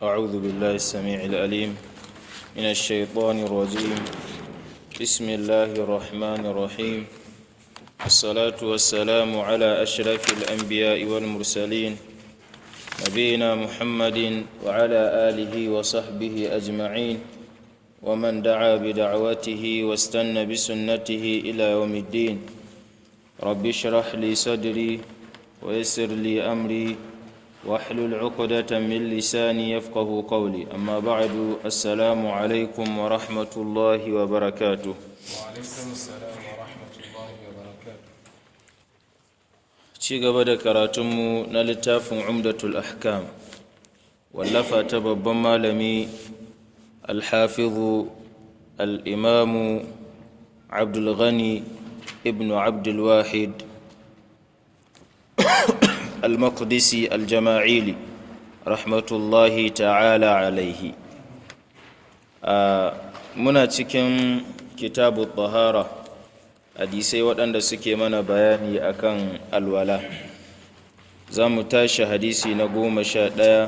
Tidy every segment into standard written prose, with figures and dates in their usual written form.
أعوذ بالله السميع العليم من الشيطان الرجيم. بسم الله الرحمن الرحيم. الصلاة والسلام على أشرف الأنبياء والمرسلين نبينا محمد وعلى آله وصحبه أجمعين ومن دعا بدعوته واستنى بسنته إلى يوم الدين. رب اشرح لي صدري ويسر لي أمري واحلل عقدة من لساني يفقه قولي. أما بعد، السلام عليكم ورحمة الله وبركاته. وعليكم السلام ورحمة الله وبركاته. ci gaba da karatunmu na littafin umdatul ahkam wallafa ta babban malami alhafizu al'imamu abdulghani ibn abdulwahid al-maqdisi al-jama'ili rahmatullahi ta'ala alaihi. Muna cikin kitabu tahara, hadisai waɗanda suke mana bayani akan alwala. Za mu tashi hadisi na 11,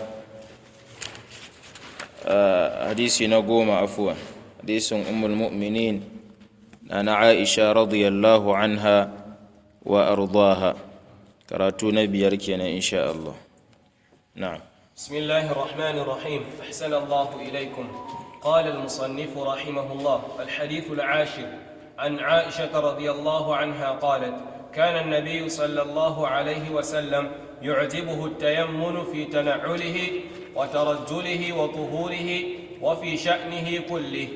hadisi na 10 afuwan, hadisin ummul mu'minin na Aisha radiyallahu anha wa ardaha. karatu na biyar kenan insha Allah. Na'am. بسم الله الرحمن الرحيم. أحسن الله إليكم. قال المصنف رحمه الله: الحديث العاشر عن عائشة رضي الله عنها قالت: كان النبي صلى الله عليه وسلم يعجبه التيمن في تنعله وترجله وطهوره وفي شأنه كله.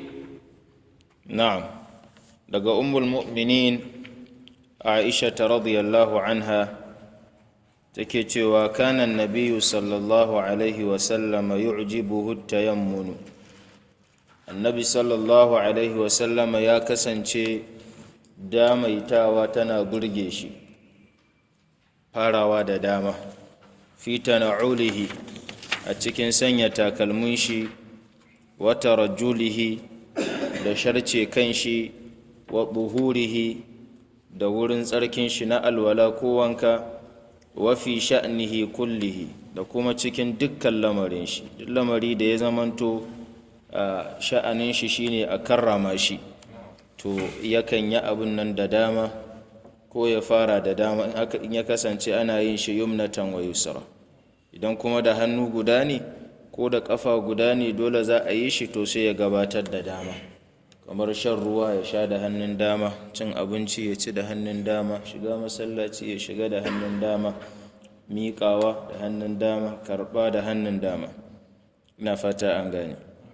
نعم. لقى أم المؤمنين عائشة رضي الله عنها take cewa kanan nabiyu sallallahu alaihi wasallama yu'jibuhu tayammunu, annabi sallallahu alaihi wasallama ya kasance damaitawa tana burge shi, farawa da dama, fi tana'ulihi a cikin sanya takalmin shi, wa tarajjulihi da sharce kan shi, wa buhurihi da wurin tsarkin shi na alwala ko wanka, wafi sha'nihi kullihi da kuma cikin dukkan lamarin shi. Duk lamari da ya zamanto sha'anin shi shine a karrama shi, to yakan yi abun nan da dama ko ya fara da dama in ya kasance ana yin shi yumnatan wa yusra. Idan kuma da hannu guda ne ko da kafa guda ne dole za a yi shi, to sai ya gabatar da dama, kamar shan ruwa ya sha da hannun dama, cin abinci ya ci da hannun dama, shiga masallaci ya shiga da hannun dama, miƙawa da hannun dama, karɓa da hannun dama. Ina fata an gane.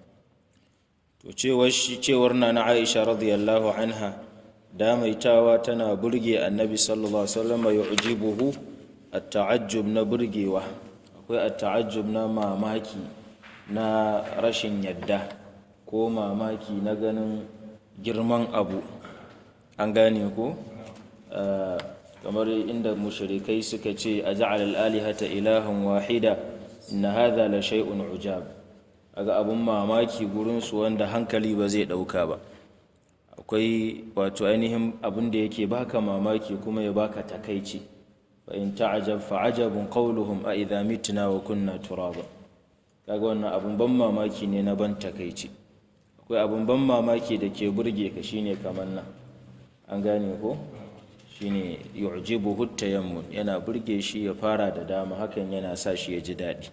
To cewar na Aisha radiyallahu anha, damaitawa tana burge annabi sallallahu alaihi wasallam, yu'jibuhu at-ta'ajjub na burgewa, akwai at-ta'ajjub na mamaki na rashin yadda ko mamaki na ganin girman abu, an gane ko? Kamar inda mushrikai suka ce a ja'al al-alihata ilahan wahida inna hadha la shay'un ujab, aga abun mamaki gurin su wanda hankali ba zai dauka ba. Akwai wato ainihin abun da yake baka mamaki kuma ya baka takaici. Fa in ta'jab fa ajabun qawluhum a idha mitna wa kunna turaba. Kaga wannan abun ban mamaki ne na ban takaici. Akwai abun ban mamaki da ke burge ka shine kamar nan, an gane ko? Shine yu'jibuhu tayammun, yana burge shi ya fara da dama, hakan yana sa shi ya ji daɗi.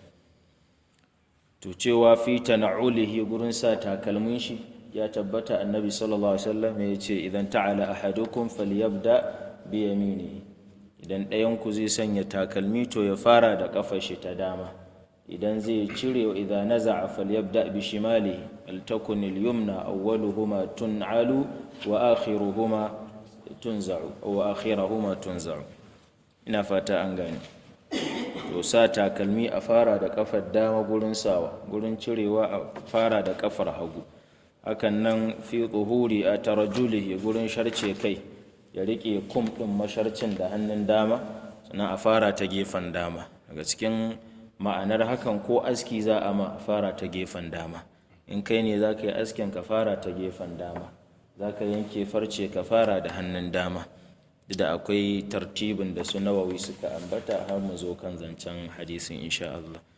To cewa fi tana'ulihi gurin sa takalmin shi ya tabbata, annabi sallallahu alaihi wasallam ya ce idan ta'ala ahadukum falyabda bi yaminihi, idan ɗayan ku zai sanya takalmi to ya fara da kafar shi ta dama, idan zai cire wa idan naza'a falyabda bi shimalihi altakun al-yumna awwaluhuma tun'alu wa akhiruhuma tunza'u wa akhirahuma tunza'u. Ina fata an gane. To sa takalmi a fara da kafar dama gurin sawa, gurin cirewa a fara da kafar hagu. Hakan nan fi zuhuri a tarajjulihi, gurin sharce kai ya rike kum din masharcin da hannun dama, sannan a fara ta gefen dama. Daga cikin ma'anar hakan, ko aski za a ma fara ta gefen dama. In kai ne za ka yi askin ka fara ta gefen dama, za ka yanke farce ka fara da hannun dama. Da akwai tartibin da su Nawawi suka ambata har mu zo kan zancen hadisin insha Allah.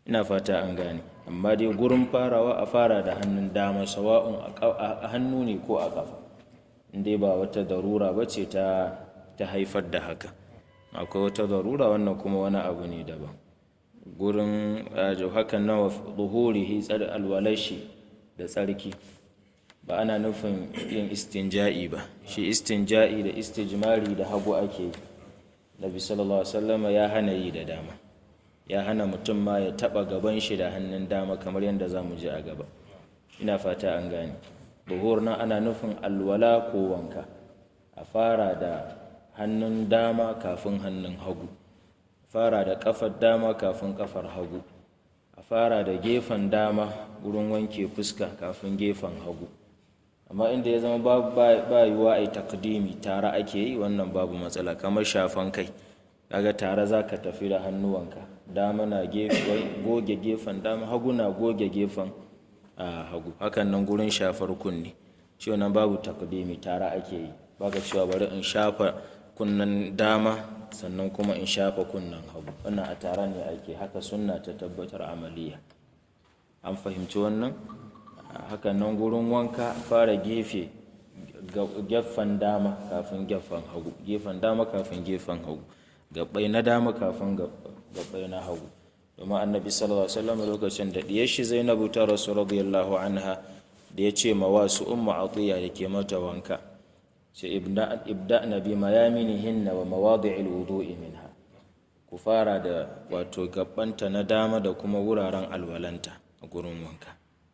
ina fata an gane. Amma dai gurin farawa a fara da hannun dama, sawa'un a hannu ne ko a ƙafa, indai ba wata darura ba ce ta haifar da haka. Akwai wata darura, wannan kuma wani abu ne daban. Gurin hakan nawa zuhurihi, alwalashi da tsarki, ba ana nufin yin istinja'i ba. Shi istinja'i da istijmari da hagu ake yi. Nabi sallallahu alaihi wasallam ya hana yi da dama, ya hana mutum ma ya taba gaban shi da hannun dama, kamar yadda za mu ji a gaba. Ina fata an gane. Zuhur nan ana nufin alwala ko wanka, a fara da hannun dama kafin hannun hagu, fara da kafar dama kafin kafar hagu, a fara da gefen dama wurin wanke fuska kafin gefen hagu. Amma inda ya zama ba yiwuwa a yi takdimi, tare ake yi, wannan babu matsala. Kamar shafan kai, kaga tare za ka tafi da hannuwanka, dama na goge gefen dama, hagu na goge gefen hagu. Hakan nan gurin shafar kunni, shi wannan babu takdimi, tare ake yi. Baka cewa bari in shafa kunnan dama sannan kuma in shafa kunnan hagu, wannan a tare ne ake. Haka sunna ta tabbatar amaliya. An fahimci wannan? Hakan nan gurin wanka, fara gefen dama kafin gefen hagu, gefen dama kafin gefen hagu, gabbai na dama kafin gabbai na hagu. Domin annabi sallallahu alaihi wasallam lokacin da diyar shi Zainabu ta rasu radiyallahu anha, da ya ce ma wasu ummu atiya da ke mata wanka, ce ibda'na bi mayaminihinna wa mawadi'il wudu'i minha, ku fara da wato gabbanta na dama da kuma wuraren alwalanta a gurin wanka.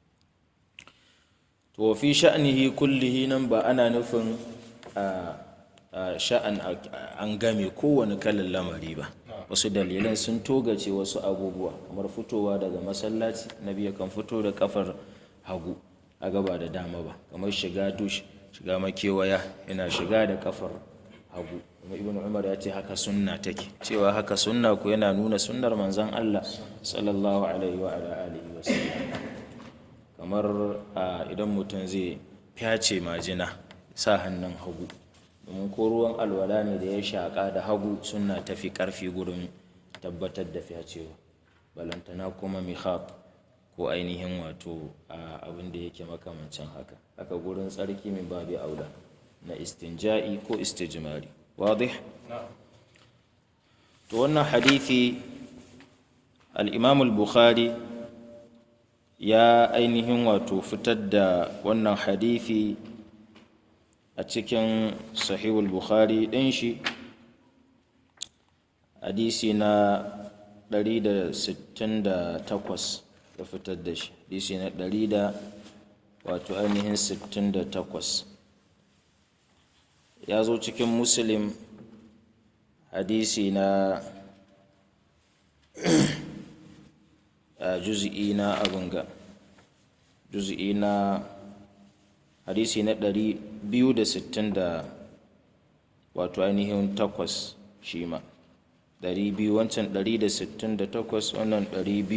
To fi sha'nihi kullihi nan ba ana nufin sha'an an game kowane kalan lamari ba. Wasu dalilan sun togace wasu abubuwa, kamar fitowa daga masallaci, nabi kan fito da kafar hagu a gaba da dama ba. Kamar shiga dush, shiga makewaya, yana shiga da kafar hagu. Kuma Ibn Umar ya ce haka sunna take. Cewa haka sunna ko yana nuna sunnar manzon Allah sallallahu alaihi wa alihi wa sallam. Kamar idan mutum zai fyace majina, sa hannun hagu, domin ko ruwan alwala ne da ya shaƙa da hagu, sunna tafi ƙarfi gurin tabbatar da fyacewa. Balantana kuma mikhab ko ainihin wato abin da yake makamancin haka. Haka gurin tsarki min babi aula na istinja'i ko istijmari. Wadih? To wannan hadithi al-Imam al-Bukhari ya ainihin wato fitar da wannan hadithi a cikin sahihul Bukhari ɗin shi, hadisi na 168 ya fitar da shi, hadisi na 168. Ya zo cikin Muslim hadisi na juz'i na hadisi na 260 wato ainihin 8 shi ma 200, wancan 168, wannan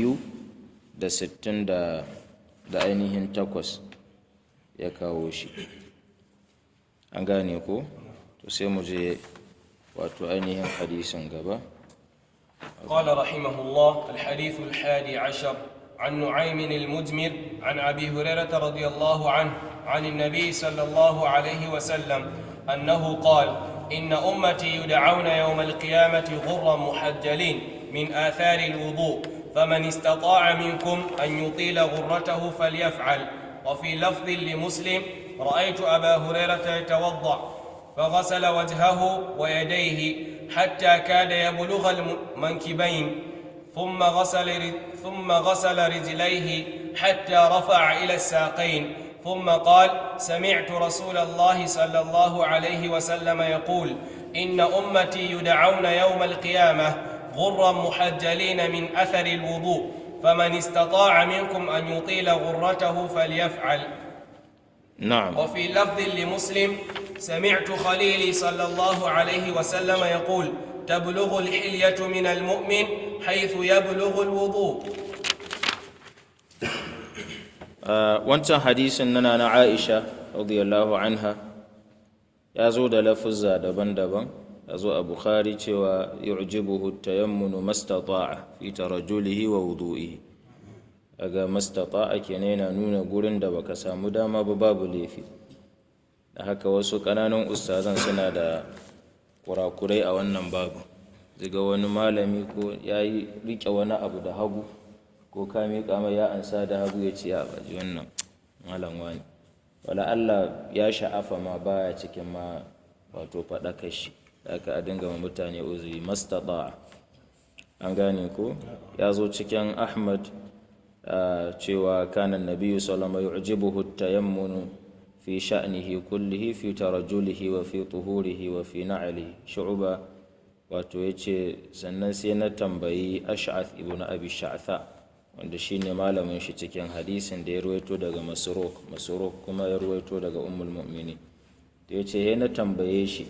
260 da ainihin 8 ya kawo shi. An gane ko? To sai mu je wato ainihin hadisin gaba. قال رحمه الله: الحديث 11 عن نعيم المجمر عن أبي هريرة رضي الله عنه عن النبي صلى الله عليه وسلم أنه قال: إن أمتي يدعون يوم القيامة غرا محجلين من آثار الوضوء، فمن استطاع منكم أن يطيل غرته فليفعل. وفي لفظ لمسلم: رأيت أبا هريرة يتوضأ فغسل وجهه ويديه حتى كاد يبلغ المنكبين، ثم غسل رجليه حتى رفع إلى الساقين، ثم قال: سمعت رسول الله صلى الله عليه وسلم يقول: إن أمتي يدعون يوم القيامة غرا محجلين من أثر الوضوء، فمن استطاع منكم أن يطيل غرته فليفعل. نعم. وفي لفظ لمسلم: سمعت خليلي صلى الله عليه وسلم يقول: تبلغ الحلية من المؤمن حيث يبلغ الوضوء. wancan hadisin nana na Aisha radiyallahu anha ya zo da lafuzza daban-daban. Ya zo a Bukhari cewa yu'jibuhu tayammunu mastata'a fi tarajjulihi wa wudu'ihi. daga mastata'a kenan yana nuna gurin da baka samu dama ba babu laifi. Da haka wasu ƙananan ustazan suna da kurakurai a wannan babu. Daga wani malami ko ya yi riƙe wani abu da hagu ko ka miƙa mai ya ansa da hagu ya ce ya baji wannan malam wani, wala Allah ya sha'afa ma baya cikin ma wato faɗakar shi, da aka a dinga mutane uzuri mastata'a. An gane ko ya zo cikin Ahmad cewa kana nabiyyu sallallahu alaihi wasallam yu'jibuhu at-tayammunu fi sha'nihi kullihi fi tarajjulihi wa fi tuhurihi wa fi na'lihi. Shu'ba wato yace sannan sai na tambayi Ash'ath ibn Abi Sha'tha wanda shine malamin shi cikin hadisin da ya ruwaito daga Masruq kuma ya ruwaito daga Ummul Mu'minin. Da yace na tambaye shi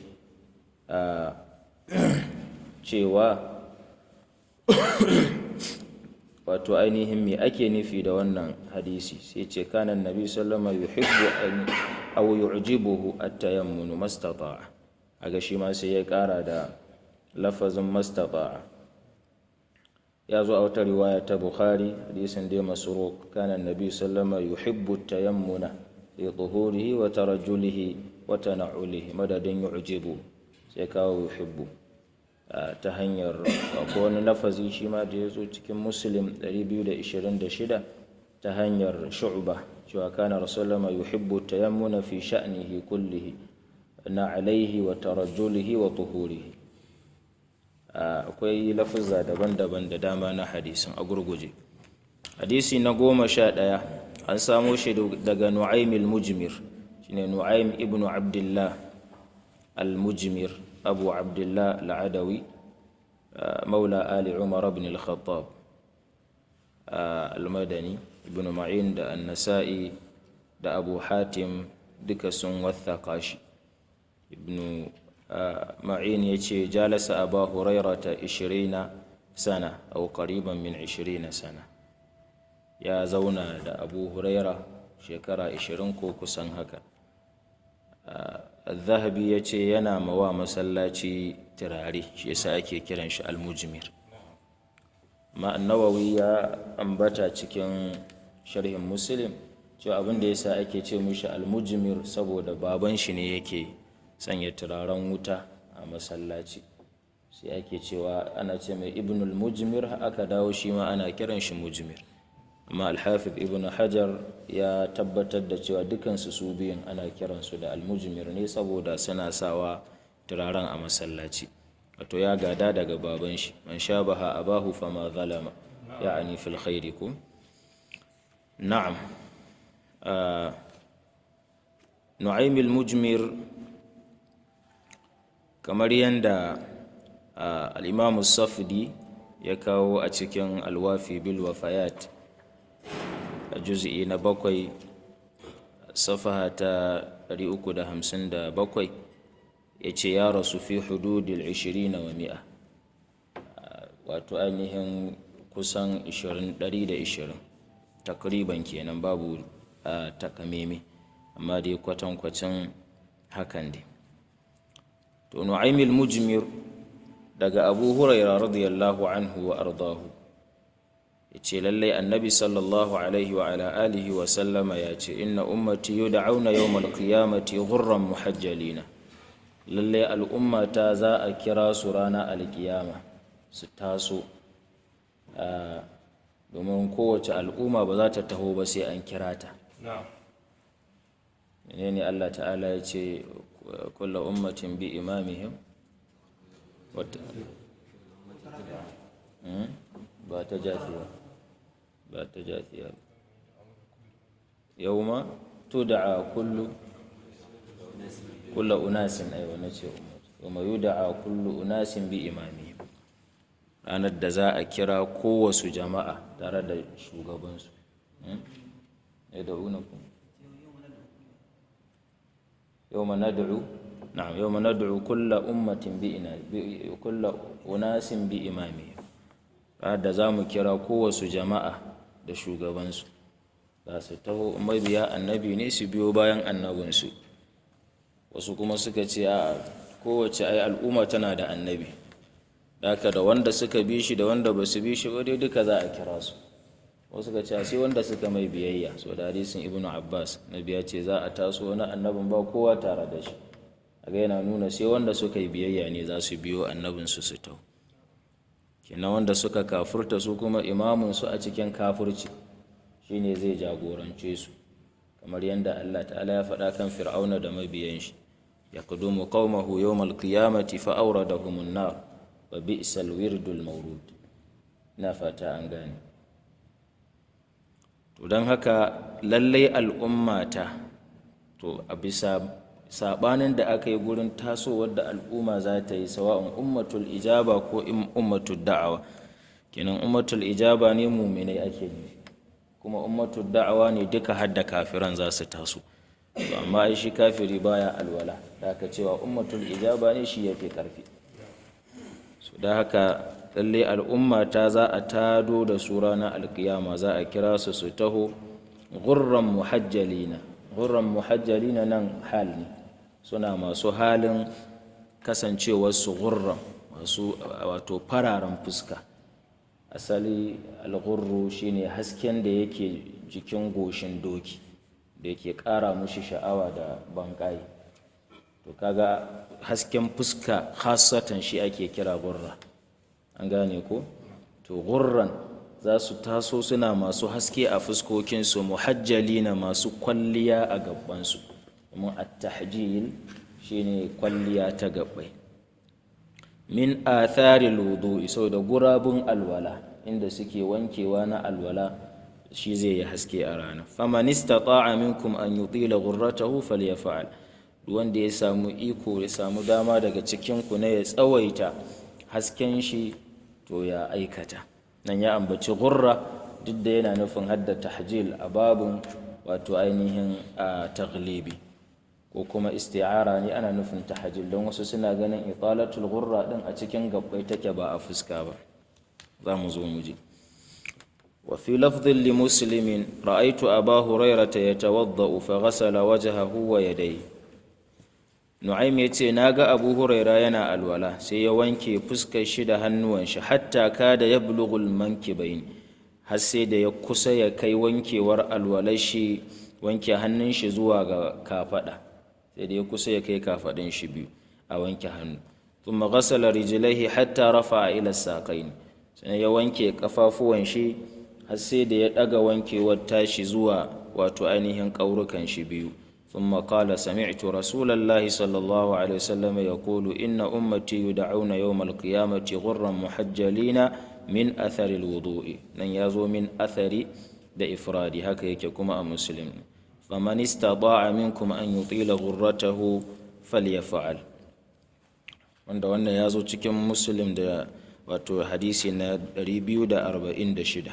cewa wato ainihin me ake nufi da wannan hadisi, sai ce kana annabi sallallahu alaihi wasallam yuhibbu aw yu'jibuhu at-tayammunu mastata'a. Aga shi ma sai ya kara da lafazin mastata'a. Ya zo a wata riwaya ta Bukhari hadisin da Masruq kana annabi sallallahu alaihi wasallam yuhibbu at-tayammuna fi tuhurihi wa tarajjulihi wa tana'ulihi madadin yu'jibu sai kawo yuhibbu ta hanyar ko wani lafazi shi ma da ya zo cikin Muslim 226 ta hanyar Shu'ba cewa kana Rasulullah yuhibbu tayammuna fi sha'nihi kullihi na alaihi wa tarajjulihi wa tuhurihi. Akwai lafuzza daban-daban da dama na hadisin a gurguje. Hadisi na 11 an samo shi daga Nu'aym al-Mujmir, shine Nu'aym ibn Abdullah al-Mujmir Abu Abdullah al-Adawi maula Ali Umar ibn al-Khattab al-Madani. Ibn Ma'in da An-Nasa'i da Abu Hatim duka sun wathaka shi. Ibn Ma'in yace jalasa Abu Hurairata 20 sana aw qariban min 20 sana, ya zauna da Abu Huraira shekara 20 ko kusan haka. Al-Zahabi ya ce yana mawa masallaci turare, shi yasa ake kiran shi al-Mujmir. Ma Nawawi ya ambata cikin sharhin Muslim cewa abin da yasa ake ce mishi al-Mujmir saboda baban shi ne yake sanya turaren wuta a masallaci, sai ake cewa ana ce mai Ibn al-Mujmir, aka dawo shi ma ana kiran shi Mujmir. Amma al-Hafiz Ibn Hajar ya tabbatar da cewa dukansu su biyun ana kiransu da al-Mujmir ne saboda suna sawa turaren a masallaci. Wato ya gada daga baban shi, man shabaha abahu fama zalama, ya'ani fil khairi ko. Na'am. Nu'aym al-Mujmir kamar yanda al-Imam as-Safdi ya kawo a cikin al-Wafi bil Wafayat a juz'i na 7 safaha ta 357 yace ya rasu fi hududil 20 wa 100, wato ainihin kusan 120 takriban kenan, babu takameme amma dai kwatankwacin hakan dai. To Nu'aym al-Mujmir daga Abu Hurairah radiyallahu anhu wa ardahu yace lallai annabi sallallahu alaihi wa ala alihi wa sallama yace inna ummati yud'auna yawmal qiyamati ghurran muhajjalina, lallai al'ummata za a kira su rana alkiyama su taso, domin kowace al'umma ba za ta taho ba sai an kira ta. ne Allah ta'ala ya ce kullu ummatin bi imamihim ba ta jafiya yawma tud'a kullu unasin ai wannan ce yawma yud'a kullu unasin bi imamihim, ranar da za a kira kowasu jama'a tare da shugabansu. yad'unakum yawma nad'u kullu ummatin kullu unasin bi imamihim, ranar da za mu kira kowasu jama'a da shugabansu. za su taho mabiya annabi ne su biyo bayan annabinsu. Wasu kuma suka ce a kowace ai al'umma tana da annabi, haka da wanda suka bi shi da wanda ba su bi shi ba dai duka za a kira su. wasu ka ce sai wanda suka mai biyayya, so da hadisin ibnu abbas nabi ya ce za a taso wani annabin ba kowa tare da shi, aga yana nuna sai wanda suka yi biyayya ne za su biyo annabinsu su tau. Kenan wanda suka kafurta su kuma imamunsu a cikin kafurci shine zai jagorance su, kamar yadda Allah ta'ala ya faɗa kan fir'auna da mabiyan shi, yaqdumu qaumahu yawmal qiyamati fa awradahumun nar wa bi'sal wirdul mawrud. Ina fata an gane. To don haka lallai al'ummata, to a bisa sabanin da aka yi gurin tasowar da al'umma za ta yi, sawa'un ummatul ijaba ko ummatul da'awa. Kenan ummatul ijaba ne muminai ake nufi, kuma ummatul da'awa ne duka hadda kafiran za su taso. To amma ai shi kafiri baya alwala, da aka cewa ummatul ijaba ne shi yafi karfi. So da haka lalle al'umma ta za a tado da su ranar alkiyama, za a kira su su taho gurran muhajjalina. Gurran muhajjalina nan hal ne, suna masu halin kasancewarsu gurran, masu wato fararen fuska. Asali al-gurru shine hasken da yake jikin goshin doki da yake ƙara mushi sha'awa da banƙayi. To kaga hasken fuska khasatan shi ake kira gurra, an gane ko? To gurran za su taso suna masu haske a fuskokinsu, muhajjalina masu kwalliya a gabansu, kuma at-tahjil shine kwalliya ta gabbai. Min atharil wudu'i, saboda gurabun alwala inda suke wankewa na alwala shi zai yi haske a rana. Faman istata'a minkum an yutila ghurratahu falyaf'al. Wanda ya samu iko, ya samu dama daga cikin ku ne ya tsawaita hasken shi, to ya aikata. Nan ya ambaci ghurra duk da yana nufin hadda tahjil a babun wato ainihin taglibi, ko kuma isti'ara ne ana nufin tahjil, don wasu suna ganin italatul ghurra din a cikin gabbai take ba a fuska ba. za mu zo mu ji. wa fi lafdhin li muslimin ra'aytu aba hurairata yatawaddau fa ghasala wajhahu wa yadayhi. Nu'aym yace naga Abu Huraira yana alwala sai ya wanke fuskar shi da hannuwan shi hatta kada yablughul mankibain, har sai da ya kusa ya kai wankewar alwalar shi, wanke hannun shi zuwa ga kafada, sai da ya kusa ya kai kafadin shi biyu a wanke hannu. Thumma ghasala rijlaihi hatta rafa'a ila saqain, sai ya wanke kafafuwan shi har sai da ya daga wankewar tashi zuwa wato ainihin kaurukan shi biyu. ثم قال سمعت رسول الله صلى الله عليه وسلم يقول إن أمتي يدعون يوم القيامة غرا محجلين من أثر الوضوء. نن يزو من أثر بإفراد هكذا كما مسلم. فمن استطاع منكم أن يطيل غرته فليفعل. wanda wannan ya zo cikin muslim da wato hadisi na 246.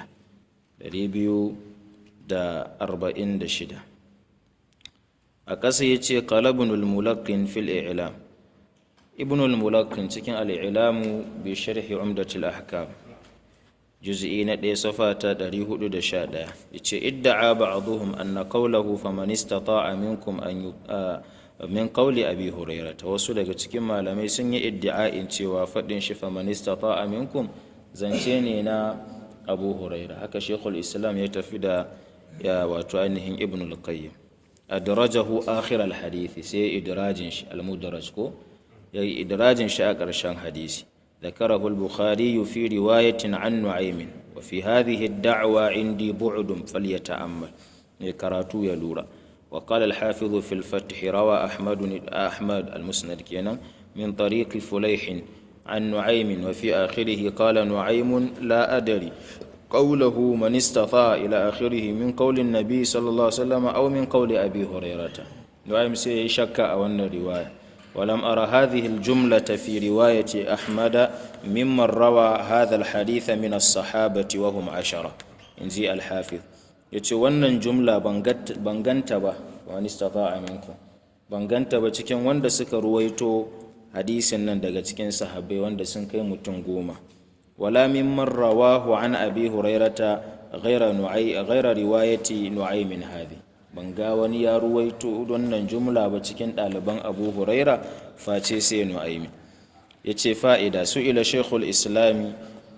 A ƙasa ya ce qalabunul mulaqqin fil i'lam. Ibnul mulaqqin cikin al-i'lamu bi sharhi umdatul ahkam juz'i na 1 safa ta 411 yace idda'a ba'dhum anna qawluhu faman istata'a minkum an min qawli abi hurairah. Wasu daga cikin malamai sun yi iddia'in cewa fadin shi faman istata'a minkum zance ne na Abu Hurairah. Haka Sheikhul Islam ya tafi da ya wato ainihin Ibnul Qayyim. adrajahu akhir alhadith, sai idrajin shi almudraj ko yayi idrajin shi a ƙarshen hadisi. ذكره البخاري في رواية عن نعيم وفي هذه الدعوة عندي بعد فليتأمل كراتو يلورا. وقال الحافظ في الفتح روى أحمد المسند كينا من طريق فليح عن نعيم وفي آخره قال نعيم لا أدري قوله من استطاع إلى آخره من قول النبي صلى الله عليه وسلم أو من قول أبي هريرة. نعيم سيشك أو الرواية. ولم أرى هذه الجملة في رواية أحمد ممن روى هذا الحديث من الصحابة وهم 10. إنزي الحافظ يتوانا جملة بانغانتبا وان استطاع منكم بانغانتبا cikin wanda suka ruwaito hadisin nan daga cikin sahabbai wanda sun kai mutum 10. ولا ممن رواه عن أبي هريرة غير رواية نعيم هذه. banga wani ya ruwaito wannan jumla ba cikin ɗaliban Abu Huraira face sai Nu'aym. Yace fa'ida, su'ila Sheikhul Islami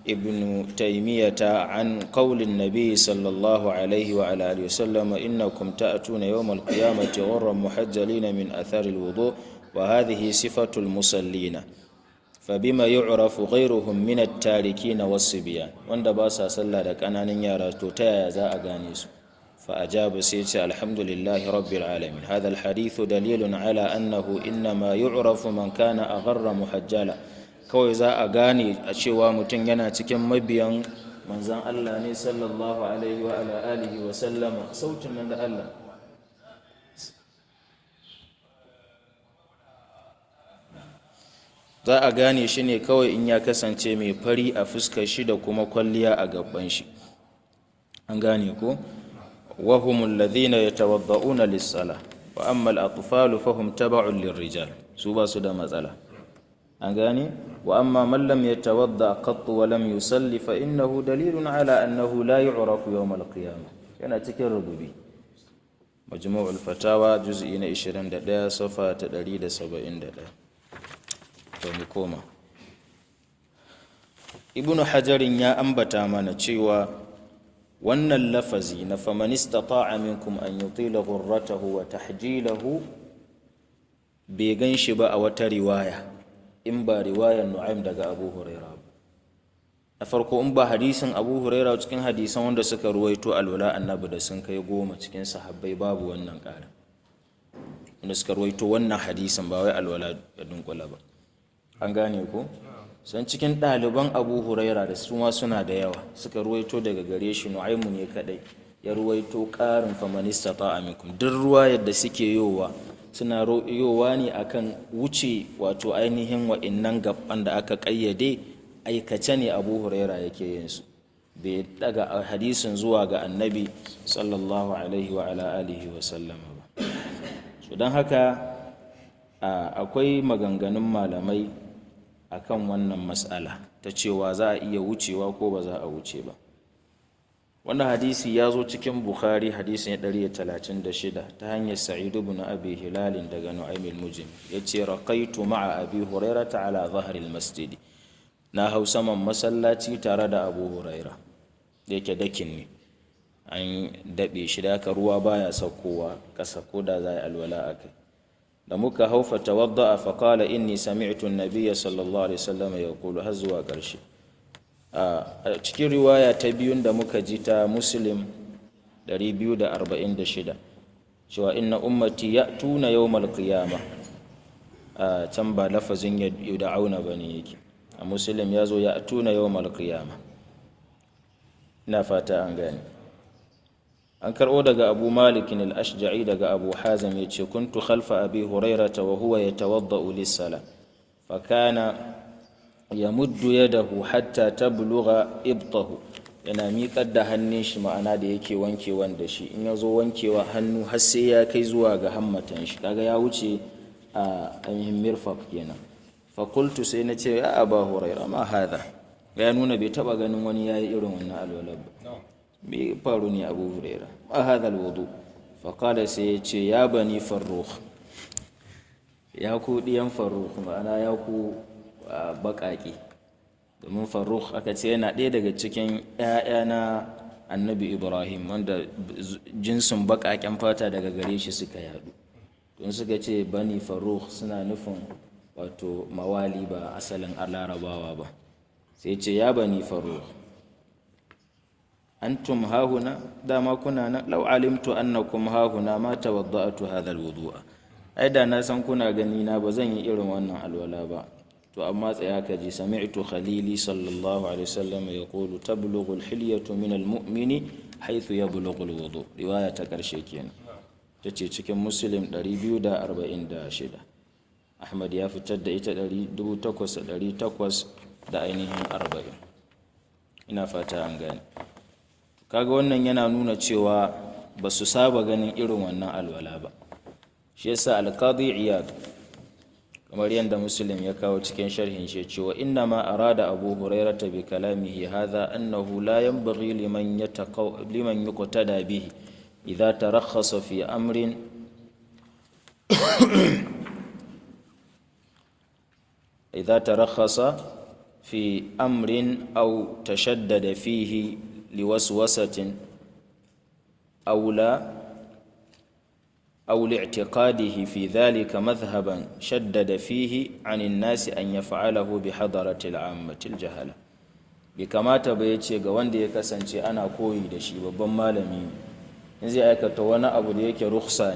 ابن تيمية عن قول النبي صلى الله عليه وعلى آله وسلم إنكم تأتون يوم القيامة غرا محجلين من أثار الوضوء وهذه صفة المصلين فبما يعرف غيرهم من التاركين والصبيان وند باسا صلى da kananan yara to ta yaya za a gane su fa ajaba sai ce alhamdulillahi rabbil alamin hadha alhadith dalilun ala annahu inma yu'rafu man kana agharra muhajjala kawai za a gane a cewa mutum yana cikin mabiyan manzan Allah ne sallallahu alaihi wa ala alihi wa sallama sautin nan da Allah za a gane shi ne kawai in ya kasance mai fari a fuskar shi da kuma kwalliya a gaban shi an gane ko wahumul ladhina yatawadda'una lis-salah wa amma al-atfalu fahum tab'un lir-rijal su ba su da matsala an gane wa amma man lam yatawadda qat wa lam yusalli fa innahu dalilun ala annahu la yu'rafu yawm al-qiyamah yana cikin rububi majmu'ul fatawa juz'i na 21 safa ta 171 to mu koma ibnu hajarin ya ambata mana cewa wannan lafazi na faman istata'a minkum an yutila ghurratahu wa tahjilahu bai ganshi ba a wata riwaya in ba riwayar Nu'aym daga Abu Hurairah na farko in ba hadisin Abu Hurairah cikin hadisan wanda suka ruwaito alwala annabi da sun kai 10 cikin sahabbai babu wannan ƙara wanda suka ruwaito wannan hadisin ba wai alwala da dunkula ba an gane ko san cikin ɗaliban Abu Hurairah da su ma suna da yawa suka ruwaito daga gare shi Nu'aym ne kadai ya ruwaito ƙarin faman istata'a minkum duk ruwayar da suke yowa suna yowa ne akan wuce wato ainihin wa'innan gaban da aka kayyade aikace ne Abu Huraira yake yin su bai daga hadisin zuwa ga annabi sallallahu alaihi wa ala alihi wa sallama ba so don haka akwai maganganun malamai akan wannan mas'ala ta cewa za a iya wucewa ko ba za a wuce ba wannan hadisi ya zo cikin Bukhari hadisin 136 ta hanyar Sa'id ibn Abi Hilal daga Nu'aym al-Mujrim yace raqaitu ma'a Abi Hurairah ala dhahr al-masjid na hau saman masallaci tare da Abu Hurairah yake dakin ne an dabe shi da ka ruwa baya saukowa kasa ko da zai alwala akai da muka haufa tawadda fa qala inni sami'tu an-nabiy sallallahu alaihi wasallam yaqulu hazwa qarshi a cikin riwaya ta biyun da muka ji ta Muslim 246 cewa inna ummati ya'tuna yawmal qiyamah can ba lafazin yud'auna bane yake a Muslim yazo ya'tuna yawmal qiyamah ina fata an gane an karbo daga Abu Malik al-Ashja'i daga Abu Hazim yace kuntu khalfa Abi Hurairah wa huwa yatawadda'u lis-salah fa kana yamuddu yadahu hatta tablugha ibtahu yana miƙar da hannun shi ma'ana da yake wankewan da shi in yazo wankewa hannu har sai ya kai zuwa ga hammatan shi kaga ya wuce a ainihin mirfaq kenan fa qultu sai na ce ya Aba Hurairah ma hada ya nuna bai taba ganin wani yayi irin wannan alwala ba me faru ne Abu Hurairah ma hada alwudu fa qala sai ya ce ya bani Farrukh ya ku diyan Farrukh ma'ana ya ku baƙaƙe domin Farrukh aka ce yana ɗaya daga cikin ‘ya'ya na annabi Ibrahim wanda jinsin baƙaƙen fata daga gare shi suka yadu don suka ce bani Farrukh suna nufin wato mawali ba asalin larabawa ba sai ce ya bani Farrukh antum hahuna dama kuna nan law alimtu annakum hahuna ma tawadda'tu hadha alwudu'a ai da na san kuna gani na ba zan yi irin wannan alwala ba to amma tsaya ka ji sami'tu khalili sallallahu alaihi wasallam yaqulu tablughu alhilyatu min almu'mini haythu yablughu alwudu riwaya ta karshe kenan tace cikin Muslim 246 Ahmad ya fitar da ita 8800 da ainihin 40 ina fata an gane kaga wannan yana nuna cewa ba su saba ganin irin wannan alwala ba shi yasa al-Qadi Iyad kamar yadda Muslim ya kawo cikin sharhin shi cewa inna ma arada Abu Hurairah bi kalamihi hadha annahu la yanbaghi liman yuqtada bihi idha tarakhasa fi amrin في أمر أو تشدد فيه لوسوسة أو لاعتقاده في ذلك مذهبا شدد فيه عن الناس أن يفعله بحضرة العامة الجهلة. bai kamata ba ya ce ga wanda ya kasance ana koyi da shi babban malami in zai aikata wani abu da yake rukhsa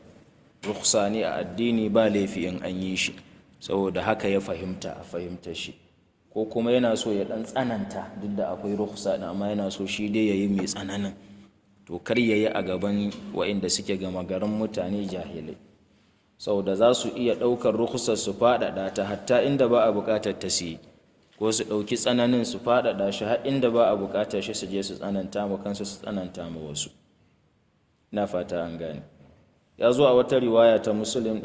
ne a addini ba laifi in an yi shi saboda haka ya fahimta a fahimta shi, ko kuma yana so ya dan tsananta duk da akwai rukhsa amma yana so shi dai yayi mai tsananin, to kar yayi a gaban waɗanda suke gama garin mutane jahilai saboda za su iya ɗaukar rukhsar su faɗaɗa ta hatta inda ba a buƙatar ta su yi, ko su ɗauki tsananin su faɗaɗa shi har inda ba a buƙatar shi su je su tsananta ma kansu su tsananta ma wasu. Na fata an gane. Ya zo a wata riwaya ta Muslim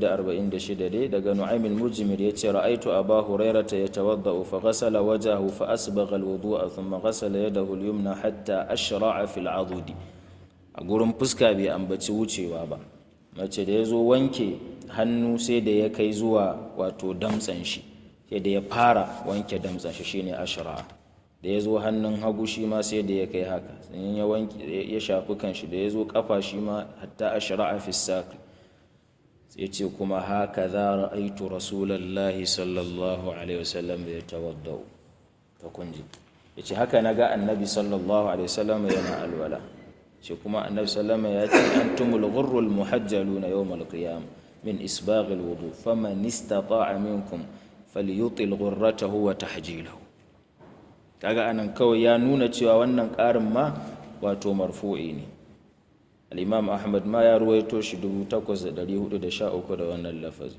246 dai daga Nu'aym al-Mujmir yace ra'aytu Aba Hurairah yatawaddau fa ghasala wajahu fa asbagha al-wudu'a thumma ghasala yadahu al-yumna hatta ashra'a fil 'adudi. A gurin fuska bai ambaci wucewa ba, mace da yazo wanke hannu sai da ya kai zuwa wato damtsan shi, sai da ya fara wanke damtsan shi shine ashra'a, da ya zo hannun hagu shi ma sai da ya kai haka, sannan ya wanke ya shafi kanshi, da ya zo kafa shi ma hatta ashra'a fi saq, sai ce kuma haka za ra'aitu rasulullahi sallallahu alaihi wasallam yatawaddau. to kunji yace haka naga annabi sallallahu alaihi wasallam yana alwala, ce kuma annabi sallallahu alaihi wasallam ya ce antumul ghurrul muhajjaluna yawmal qiyam min isbaghil wudu faman istata'a minkum falyutil ghurratahu wa tahjilahu. kaga anan kawai ya nuna cewa wannan ƙarin ma wato marfu'i ne. al-Imam Ahmad ma ya ruwaito shi 8413 da wannan lafazi.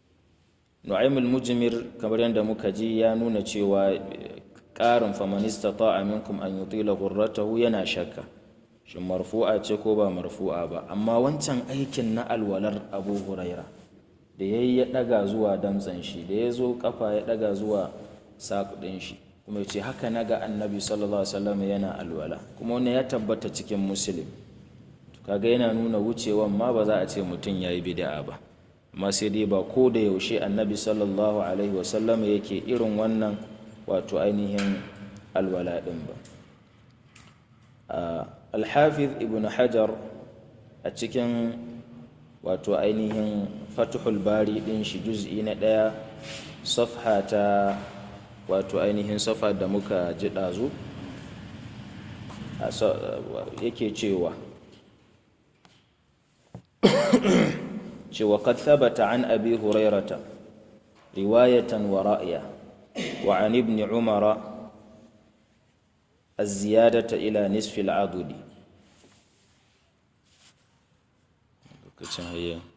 Nu'aym al-Mujmir kamar yadda muka ji ya nuna cewa ƙarin faman istata'a minkum an yutila ghurratahu yana shakka shin marfu'a ce ko ba marfu'a ba, amma wancan aikin na alwalar Abu Huraira da yayi ya daga zuwa damtsan shi, da ya zo kafa ya daga zuwa saƙ ɗin shi, kuma ya ce haka na ga annabi sallallahu alaihi wasallam yana alwala, kuma wannan ya tabbata cikin Muslim. Kaga yana nuna wucewan ma ba za a ce mutum yayi bid'a ba, amma sai dai ba ko da yaushe annabi sallallahu alaihi wasallam yake irin wannan wato ainihin alwala din ba. Al-Hafiz Ibn Hajar a cikin wato ainihin Fathul Bari din shi juz'i na 1 safha ta wato ainihin safa da muka ji ɗazu yake cewa qad thabata an Abi Hurairata riwayatan wa ra'ya wa an ibn Umar az-ziyadata ila nisfi al-'adudi.